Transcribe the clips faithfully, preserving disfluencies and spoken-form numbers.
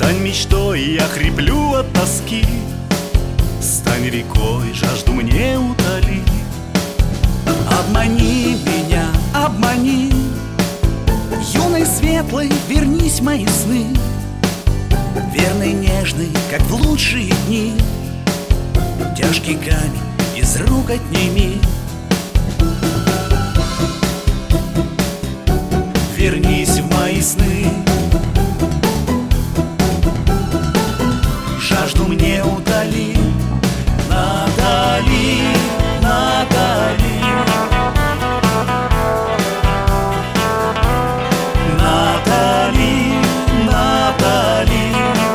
Стань мечтой, я хриплю от тоски. Стань рекой, жажду мне утоли. Обмани меня, обмани, юной светлой вернись в мои сны. Верный, нежный, как в лучшие дни, тяжкий камень из рук отними. Вернись в мои сны, жажду мне утоли. Натали, Натали, Натали, Натали,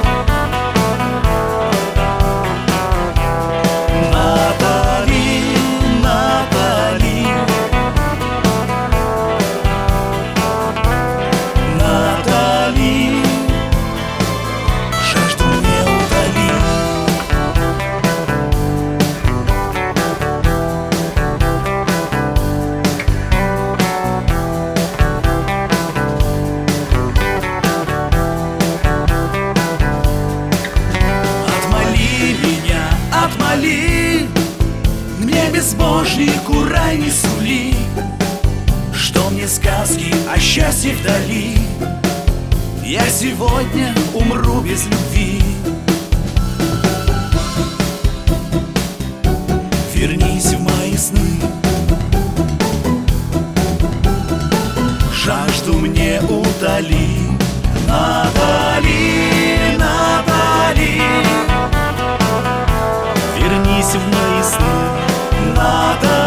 Натали, Натали, Натали, жажду мне утоли. Отмоли, мне безбожнику рай не сули, что мне сказки о счастье вдали. Я сегодня умру без любви. Вернись в мои сны, жажду мне утоли. Натали, Натали, вернись в мои сны. Натали.